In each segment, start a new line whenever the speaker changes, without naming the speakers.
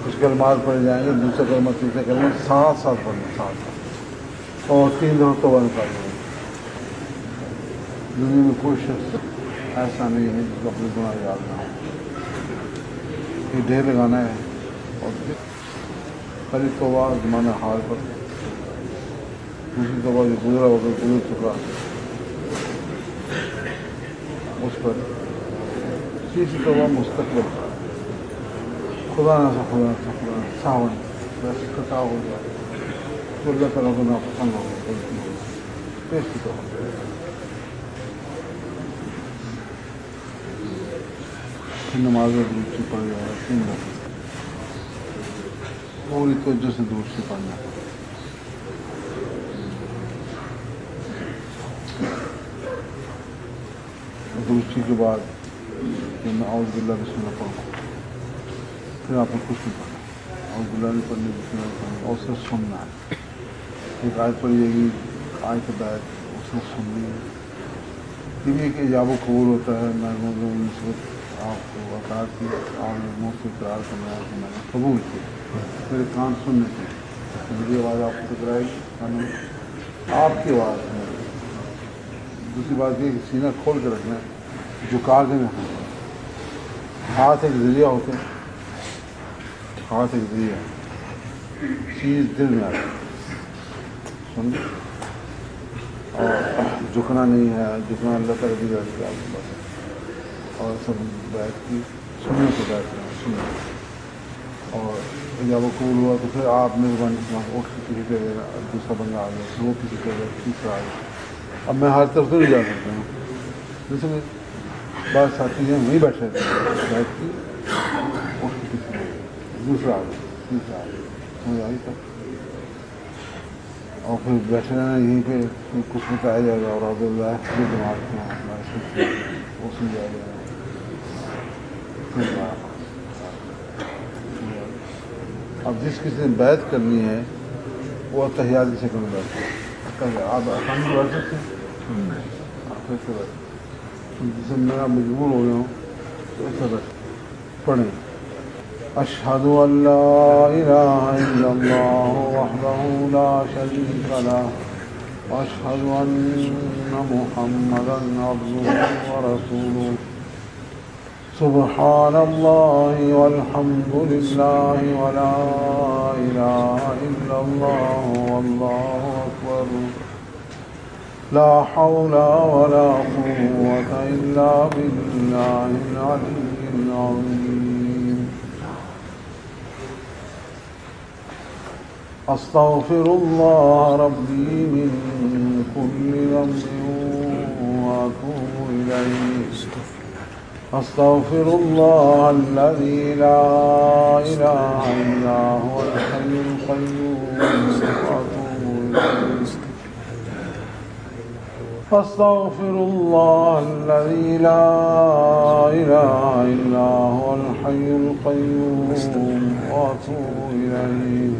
کچھ کلمات پڑھ جائیں گے، دوسرا کلمہ تیسرا کلمہ ساتھ ساتھ پڑھنا، ساتھ ساتھ، اور 3 دفعہ توبہ نکالنا۔ دنیا میں کوئی شخص ایسا نہیں ہے جس کو اپنے گناہ یاد نہ ہو۔ یہ ڈھیر لگانا ہے، اور پہلی توبہ زمانہ حال پر، دوسری توبہ جو گزرا ہوگا گزر چکا اس پر، تیسری توبہ مستقبل، خدا نہ ساون ویسے خطا ہو جائے تو اللہ تعالیٰ کو ناپسند ہو گیا، غلطی ہو گئی، تیسری توبہ۔ پھر نماز میں درود پڑھ جائے گا 3 دفعہ، پوری توجہ سے درود پڑھنا۔ درود کے بعد میں اعوذ باللہ بسم اللہ پڑھوں، پھر آپ نے کچھ نہیں پڑھنا، اعوذ باللہ نہیں پڑھنی، بسم اللہ پڑھنا، اور صرف سننا ہے۔ ایک آیت پڑھی جائے گی، آیت بعد اس نے سننی ہے۔ یہ بھی ایک ایجاب و قبول ہوتا ہے۔ میں نسبت آپ کو بتا کہ آپ نے منہ سے اقرار کرنا ہے کہ میں نے قبول کیا، میرے کان سننے کی، میری آواز آپ کو ٹکرائے گی، آپ کی آواز ہے۔ دوسری بات یہ کہ سینہ کھول کے رکھنا ہے، جھکا کے نہیں رکھنا۔ ہاتھ ایک ذریعہ ہوتے ہیں، ہاتھ ایک ذریعہ، چیز دل میں آتی ہے، سمجھ، اور جھکنا نہیں ہے، جھکنا اللہ تعالیٰ کی رضا کے بس، اور سب بیٹھ کی سننے کو بیٹھ رہے ہیں، سننے، اور جب وہ قبول ہوا تو پھر آپ مہربانی سے اٹھ کے کسی پہ دوسرا بندہ آ گیا، پھر وہ کسی پہ تیسرا آ گیا۔ اب میں ہر طرف سے نہیں جا سکتا ہوں، جیسے میں بعض ساتھی ہیں وہیں بیٹھے تھے، بیٹھ کے اٹھ کے کسی پہ دوسرا آ گیا، تیسرا آ گیا، سمجھ آئی تک، اور پھر بیٹھے رہنا یہیں پہ، کچھ بتایا جائے گا، اور عبد اللہ کے دماغ میں وہ سن جائے گا۔ اب جس کسی نے بیعت کرنی ہے وہ تحیات کی شکل میں بیٹھے، آپ آسان سے بیٹھ سکتے ہیں، ایسے بیٹھ، جسے میں مجبور ہو گیا ہوں تو ایسا بیٹھ پڑھیں۔ اشہد ان لا الہ الا اللہ وحدہ لا شریک لہ واشہد ان محمدا عبدہ ورسولہ سبحان اللہ والحمد للہ ولا الہ الا اللہ واللہ اکبر لا حول ولا قوة الا باللہ العلی العظیم۔ استغفر اللہ ربی من كل ذنب واتوب الیہ۔ استغفر اللہ الذی لا الہ الا هو الحی القیوم واتوب الیہ۔ استغفر اللہ الذی لا الہ الا هو الحی القیوم واتوب الیہ۔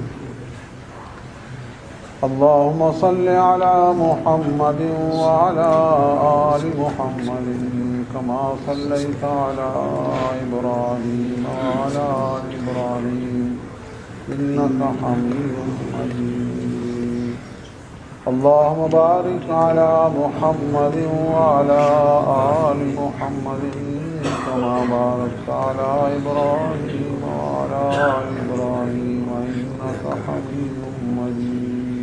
اللهم صل على محمد وعلى آل محمد كما صليت على إبراهيم وعلى آل إبراهيم إنك حميد مجيد۔ اللهم بارك على محمد وعلى آل محمد كما باركت على إبراهيم وعلى آل إبراهيم إنك حميد مجيد۔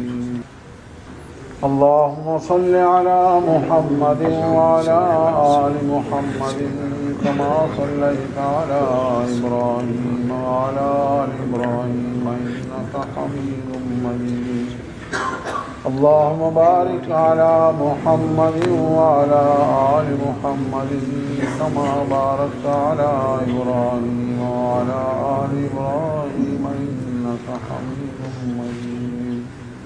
اللهم صل على محمد وعلى آل محمد كما صليت على إبراهيم وعلى آل إبراهيم إنك حميد مجيد۔ اللهم بارك على محمد وعلى آل محمد كما باركت على إبراهيم وعلى آل إبراهيم إنك حميد مجيد۔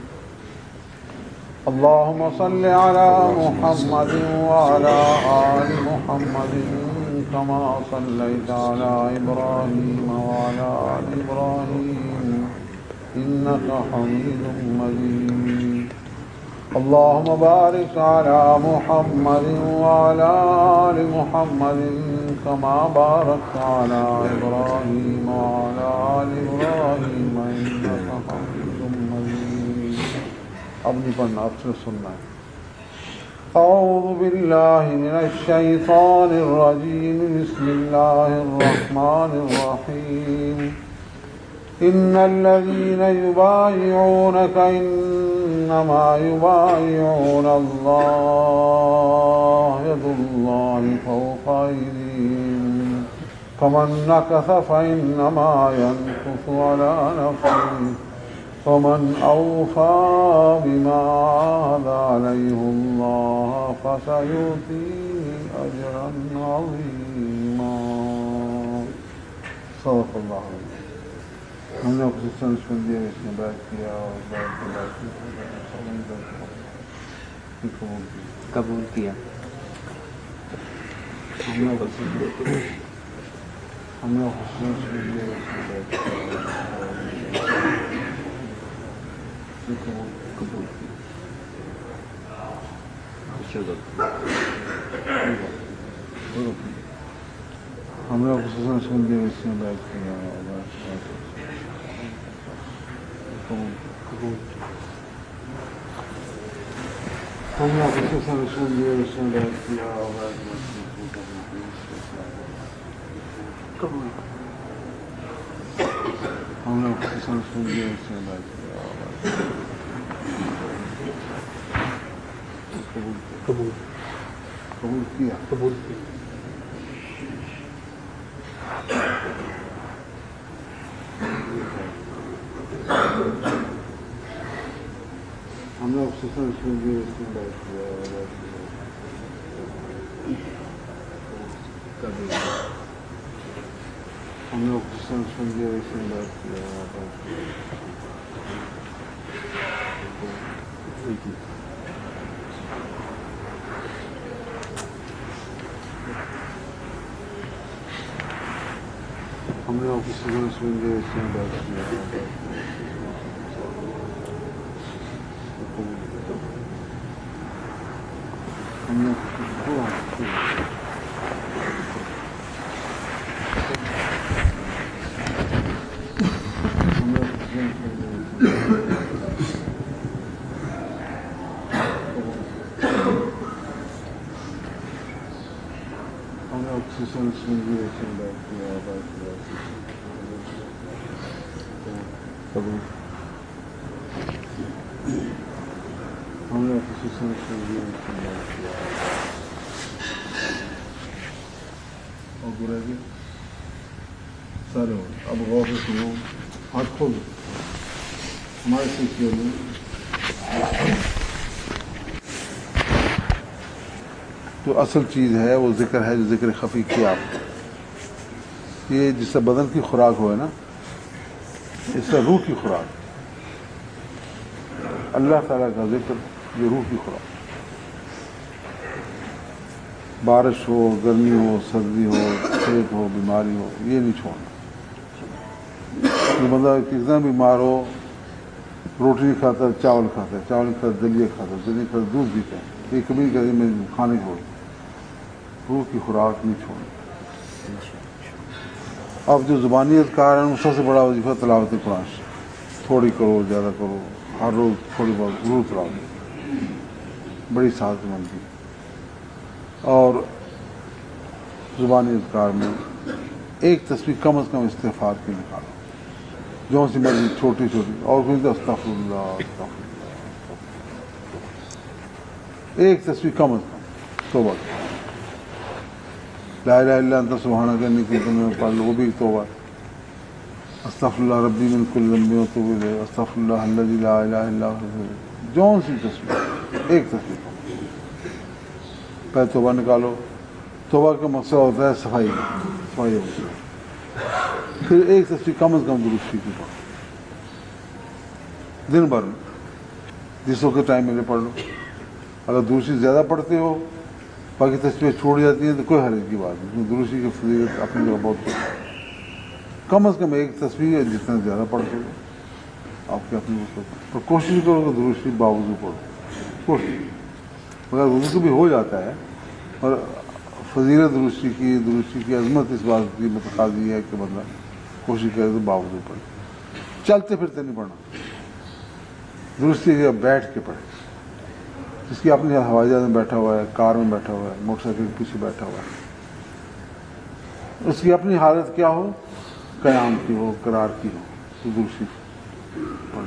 اللهم صل على محمد وعلى آل محمد كما صليت على إبراهيم وعلى آل إبراهيم إنك حميد مجيد۔ اللهم بارك على محمد وعلى آل محمد كما باركت على إبراهيم وعلى آل إبراهيم اب نہیں پڑھنا، اب صرف سننا ہے. اعوذ باللہ من الشیطان الرجیم، بسم اللہ الرحمن الرحیم. ان الذین یبایعونک انما یبایعون اللہ، ید اللہ فوق ایدیہم، فمن نکث فإنما ينکث علی نفسہ، ومن أوفى بما عاهد عليه الله فسيؤتيه أجرا عظيما. صدق اللہ علیہ. ہم نے خصوصاً سن دیا، اس نے بیعت کیا اور
قبول کیا.
ہم نے خصوصاً سن دیا، اس نے بیعت کیا. قبول ہم نے خصوصاً سن دیا، اس نے بیعت کیا. ہم نے خصوصاً سن دیا، اس نے بیعت کیا. ہم نے خصوصاً سن دیا، اس نے بیعت کیا. قبول کیا. ہم نے خصوصاً سن دیا، اس نے بیعت کیا. ہم نے خصوصاً سن دیا، اس نے بیعت کیا. ہم نے خصوصاً سن دیا، اس نے بیعت کیا. ہم نے خصوصاً سن دیا، اس نے بیعت کیا. ہم نے خصوصاً سن دیا، اس نے بیعت کیا. اور برا بھی سارے ہو. اب غور سے سنو، ہاتھ کھولو. ہمارے سلسلے میں جو اصل چیز ہے وہ ذکر ہے، جو ذکر خفی کیا آپ نے. یہ جس سے بدن کی خوراک ہو ہے نا، اس سے روح کی خوراک. اللہ تعالیٰ کا ذکر یہ روح کی خوراک. بارش ہو، گرمی ہو، سردی ہو، پیٹ ہو، بیماری ہو، یہ نہیں چھوڑنا. یہ بندہ کتنا بیمار ہو، روٹی نہیں کھاتا، چاول کھاتا ہے، چاول نہیں کھاتا، دلیہ کھاتا ہے، دلیہ کھاتا، دودھ پیتا ہے. یہ کبھی کہتے میں کھانے چھوڑ. روح کی خوراک نہیں چھوڑنا. اب جو زبانی اذکار ہیں، سب سے بڑا وظیفہ تلاوت قرآن. تھوڑی کرو، زیادہ کرو، ہر روز تھوڑی بہت ضرور تلاوت، بڑی سعادت مندی. اور زبانی اذکار میں ایک تسبیح کم از کم استغفار کی نکالو، جو سی مرضی، چھوٹی چھوٹی. اور کوئی تو استغفر اللہ، استغفر اللہ. ایک تسبیح کم از کم. توبہ لا الہ الا انت سبحانک انی کنت من الظالمین، پڑھ لو، وہ بھی توبہ. استغفر اللہ ربی من کل ذنب واتوب الیہ، استغفر اللہ الذی لا الہ الا هو. جون سی تسبیح، ایک تسبیح. پہلے توبہ نکالو. توبہ کا مقصد ہوتا ہے صفائی ہوتی ہے. پھر ایک تسبیح کم از کم درود شریف کی پڑھو دن بھر میں، جس وقت ٹائم ملے پڑھ لو. اگر درود شریف زیادہ پڑھتے ہو، باقی تسبیح چھوڑ جاتی ہیں تو کوئی حرج کی بات نہیں. درود شریف کی فضیلت اپنی جگہ بہت. کم از کم ایک تسبیح جتنا زیادہ پڑھتے ہو آپ کے اپنے پر کوشش کرو کہ درود شریف باوضو پڑھو. کوشش مگر وضو بھی ہو جاتا ہے، اور فضیلت درود شریف کی عظمت اس بات کی متقاضی ہے کہ بندہ کوشش کرے تو باوضو پڑھے. چلتے پھرتے نہیں پڑھنا. درستی جگہ بیٹھ کے پڑھے. جس کی اپنی ہوائی جہاز میں بیٹھا ہوا ہے, کار میں بیٹھا ہوا ہے, موٹر سائیکل کے پیچھے بیٹھا ہوا ہے, اس کی اپنی حالت کیا ہو, قیام کی ہو, قرار کی ہو, تو درستی پڑھے.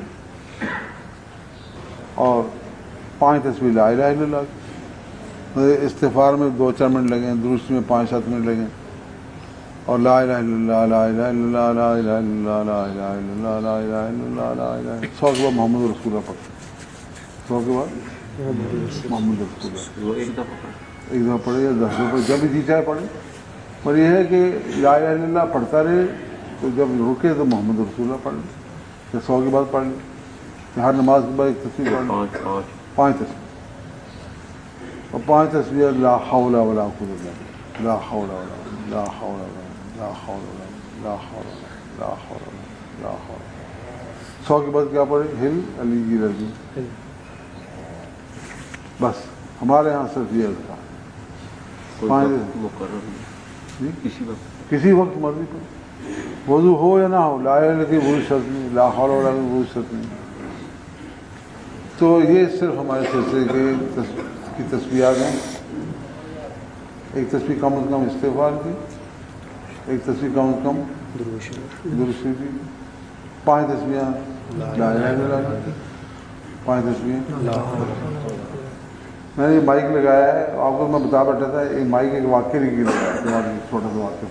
اور 5 تسبیح لا الہ الا اللہ. استغفار میں 2-4 منٹ لگیں, درستی میں 5-7 منٹ لگیں, اور لا الہ الا اللہ, لا الہ الا اللہ, لا الہ الا اللہ, لا الہ الا اللہ, لا الہ الا اللہ, لا الہ. 100 کے بعد محمد رسول اللہ پڑھتے. 100 کے بعد محمد رسول اللہ ایک دفعہ پڑھے یا 10 دفعہ پڑھے, جب بھی جی چاہے پڑھے. پر یہ ہے کہ لا الہ الا اللہ پڑھتا رہے, تو جب رکے تو محمد رسول اللہ پڑھ لیں, یا 100 کے بعد پڑھ لیں. ہر نماز کے بعد ایک تسبیح پڑھ لیں, 5 تسبیح, اور 5 تسبیح لا حول ولا قوت الا باللہ, لا حول ولا لا حول ولا لا حول ولا لا حول ولا لا حول ولا لا حول. 100 کے بعد کیا پڑھے, ہل علی رضی. بس ہمارے یہاں صرف یہ تھا. کسی وقت مرضی پر وضو ہو یا نہ ہو, لا الہ الا اللہ کی وضو شرط نہیں, لا حول ولا کی وضو شرط نہیں. تو یہ صرف ہمارے سلسلے کی تسبیحات ہیں. ایک تسبیح کم از کم استغفار کی, ایک تسبیح کم از کم درود کی, 5 تسبیح لا الہ الا اللہ کی, 5 تسبیح. میں نے یہ مائک لگایا ہے, آپ کو میں بتا بیٹھا تھا, ایک مائک ایک واقعے کی لگایا, چھوٹا سا واقعہ.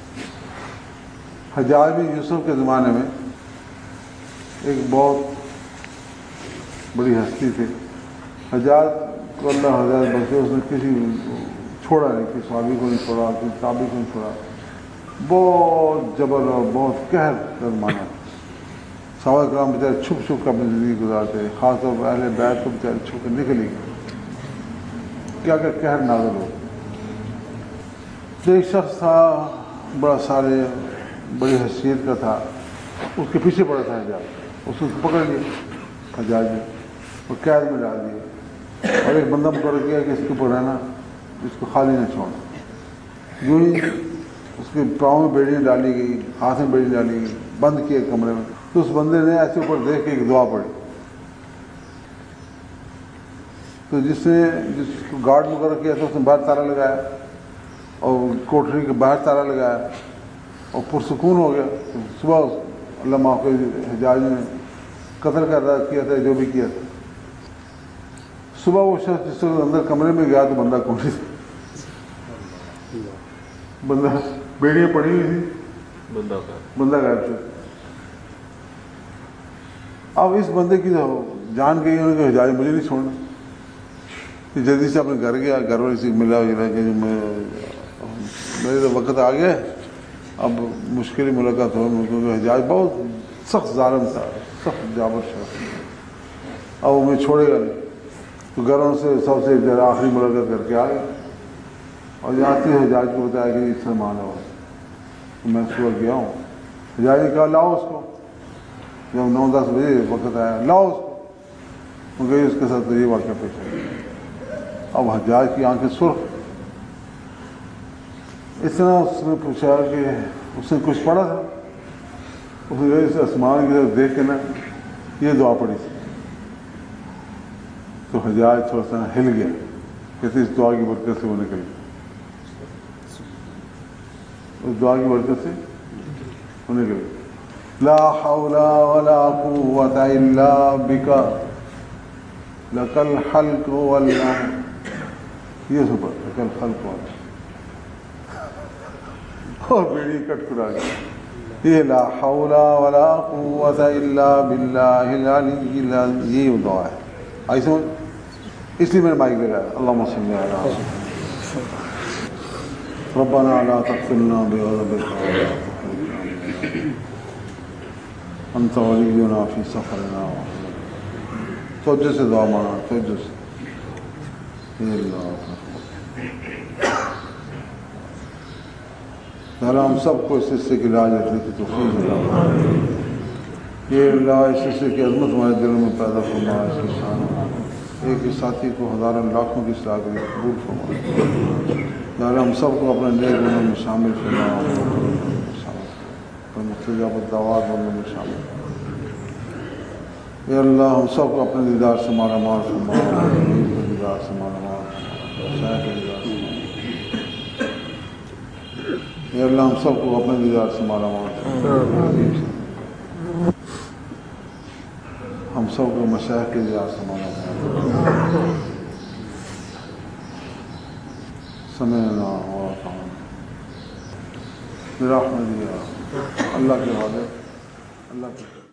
حجاج بن یوسف کے زمانے میں ایک بہت بڑی ہستی تھی. حجاج کو اللہ حضرت بخشے, اس نے کسی چھوڑا نہیں, کسی صحابی کو نہیں چھوڑا, کسی تابعی کو نہیں چھوڑا. بہت جبر اور بہت قہر کا زمانہ. صحابہ کرام بیچارے چھپ چھپ کر اپنی زندگی گزارتے, خاص طور پر اہل بیت کو بیچارے چھپ کر نکل ہی گئے. کیا کہ قہر نازل ہو. تو ایک شخص تھا بڑا سارے بڑی حیثیت کا تھا, اس کے پیچھے پڑا تھا حجاج. اس نے پکڑ لیا حجاج نے اور قید میں ڈال دیا, اور ایک بندہ مقرر کیا کہ اس کے اوپر رہنا, اس کو خالی نہ چھوڑنا. یوں ہی اس کے پاؤں میں بیڑیاں ڈالی گئی, ہاتھ میں بیڑی ڈالی گئی, بند کیا کمرے میں. تو اس بندے نے ایسے اوپر دیکھ کے ایک دعا پڑھی. تو جس کو گارڈ مقرر کیا تھا اس نے باہر تالا لگایا, اور کوٹری کے باہر تالا لگایا, اور پرسکون ہو گیا. صبح اللہ معاف کے حجاج نے قتل کر رہا کیا تھا جو بھی کیا تھا. صبح وہ شخص جس وقت اندر کمرے میں گیا تو بندہ کون سی تھا, بندہ بیڑیاں پڑی ہوئی تھی, بندہ غائب تھا. اب اس بندے کی جان گئی انہوں نے کہ حجاج مجھے نہیں چھوڑنا. جلدی سے اپنے گھر گیا, گھر والے سے ملا کہ میرے تو وقت آ گیا, اب مشکل ملاقات ہو. کیونکہ حجاج بہت سخت ظالم تھا, سخت جابر شخص, اب وہ مجھے چھوڑے گا نہیں. تو گھر والوں سے سب سے آخری ملاقات کر کے آ گیا, اور یہاں سے حجاج کو بتایا کہ اس سے مانا ہوا. تو میں صبح گیا ہوں, حجاج نے کہا لاؤ اس کو. جب 9-10 بجے وقت آیا, لاؤ اس کو. ان کے اس کے ساتھ یہ واقعہ پیش آیا. اب حجاج کی آنکھیں سرخ. اتنا اس نے پوچھا کہ اس نے کچھ پڑھا تھا. اس نے اس آسمان کی طرف دیکھ کے نا یہ دعا پڑھی تھی. تو حجاج تھوڑا سا ہل گیا, کہتے اس دعا کی برکت سے وہ نکل گیا. اس دعا کی برکت سے وہ نکل گیا. لا حول ولا قوة الا بک لک الخلق والامر. یہ سپر لک الخلق والامر, اور بیڑی کٹ کرا گیا. یہ لا حول ولا قوة الا باللہ العلی العظیم, یہ دعا ہے. آئی سمجھ, اس لیے میں نے مائک لگایا. اللہم صلی علی ربنا لا تقتلنا بغضبک انت ولینا فی سفرنا. توجہ سے دعا مانا, توجہ سے. اللہ ہم سب کو اس حصے کی لاج رکھنے کی توفیق دے. یہ اللہ اس حصے کی عظمت ہمارے دلوں میں پیدا فرما, اس کی شان. ایک ہی ساتھی کو ہزاروں لاکھوں کی اصلاح کے لیے قبول فرما. اللہ ہم سب کو اپنے نیک بندوں میں شامل فرما, اپنے مستجاب الدعوات بندوں میں شامل. اے اللہ ہم سب کو اپنے دیدار سے مارا مار فرما، اپنے دیدار سے مارا مار فرما، شاہ کے دیدار سے مارا مار۔ اے اللہ ہم سب کو اپنے دیدار سے مارا مار فرما، ہم سب کو مشائخ کے دیدار سے مارا مار، سمعنا وأطعنا برحمتک یا اللہ کے حوالے اللہ کے